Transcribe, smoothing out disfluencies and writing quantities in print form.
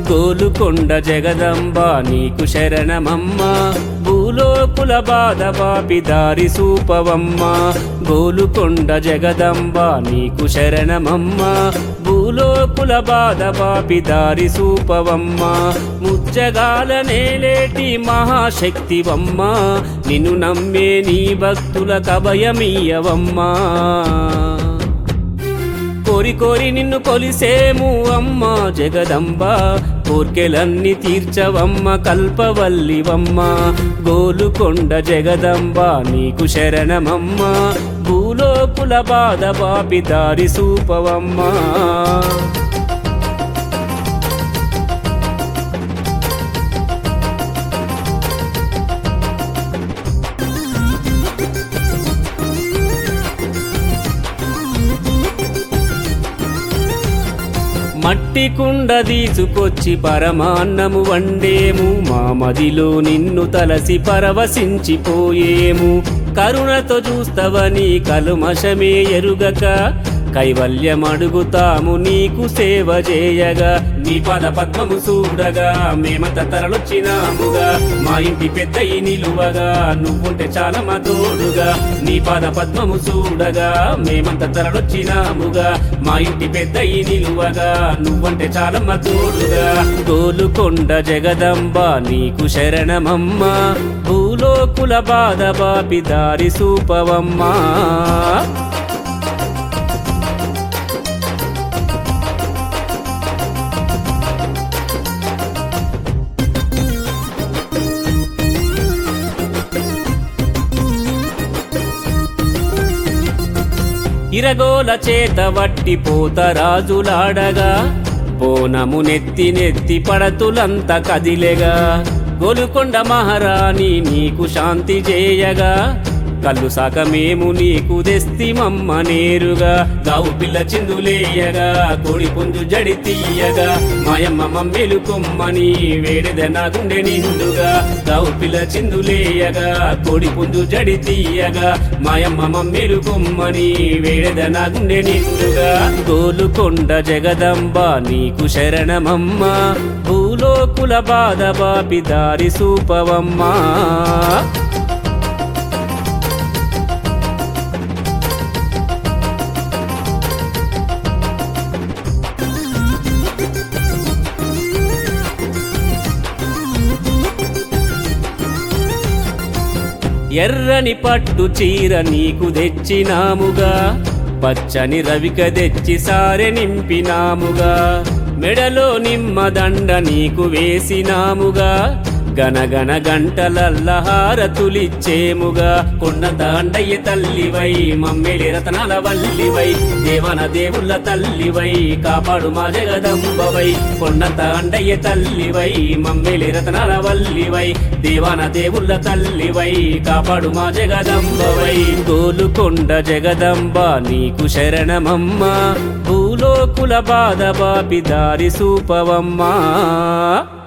గోలుకొండ జగదంబ నీకు శరణమమ్మ భూలోకుల బాధ బాపి దారి సూపవమ్మ గోలుకొండ జగదంబ నీకు శరణమమ్మ భూలోకుల బాధ బాపి దారి సూపవమ్మ ముచ్చగాల నేలేటి మహాశక్తివమ్మ నిన్ను నమ్మే నీ భక్తుల కభయమీయవమ్మా కోరి కోరి నిన్ను కొలిసేము అమ్మ జగదంబ కోర్కెలన్నీ తీర్చవమ్మ కల్పవల్లివమ్మ గోలుకొండ జగదంబ నీకు శరణమమ్మ భూలోకుల బాధ బాపి దారి సూపవమ్మ మట్టి కుండ తీసుకొచ్చి పరమాన్నము వండేము మా మదిలో నిన్ను తలసి పరవశించిపోయేము కరుణతో చూస్తవని కలుమషమే ఎరుగక కైవల్యమడుగుతాము నీకు సేవ చేయగా నీ పద పద్మము చూడగా మేమంత తరలొచ్చినాముగా మా ఇంటి పెద్దయి నిలువగా నువ్వుంటే చాలా మా తోడుగా నీ పద పద్మము చూడగా మేమంత తరలొచ్చినాముగా మా ఇంటి పెద్దయి నిలువగా నువ్వంటే చాలా మా తోడుగా గోలుకొండ జగదంబ నీకు శరణమమ్మ భూలోకుల బాధ బాపి దారి సూపవమ్మా ఇరగోల చేత వట్టి పోతరాజులాడగా బోనము నెత్తి నెత్తి పడతులంత కదిలెగా గోలుకొండ మహారాణి నీకు శాంతి చేయగా కళ్ళు సాకమేము నీకు దెస్తిమమ్మ నేరుగా గావు పిల్ల చిందులేయగా కోడి పుంజు జడి తీయగా మాయమ్మ మమ్మేలు కొమ్మని వేడిద నా గుండె నిండుగా గావు పిల్ల చిందులేయగా కోడి పుంజు జడి తీయగా మాయమ్మ మమ్మేలు కొమ్మని వేడిద నా గుండె నిండుగా గోలుకొండ జగదంబ నీకు శరణమమ్మ భూలోకుల బాధ బాపి దారి సూపవమ్మా ఎర్రని పట్టు చీర నీకు తెచ్చినాముగా పచ్చని రవిక తెచ్చి సారె నింపినాముగా మెడలో నిమ్మదండ నీకు వేసినాముగా గనగన గంటలల్ల హారతులిచ్చేముగా కొండ దండయ్య తల్లివై మమ్మేలి రతనాల వల్లివై దేవన దేవుళ్ళ తల్లివై కాపాడు మా జగదంబవై కొండ దండయ్య తల్లివై మమ్మేలి రతనాల వల్లివై దేవన దేవుళ్ళ తల్లివై కాపాడు మా జగదంబవై గోలుకొండ జగదంబ నీకు శరణమమ్మ భూలోకుల బాధ బాపి దారి సూపవమ్మా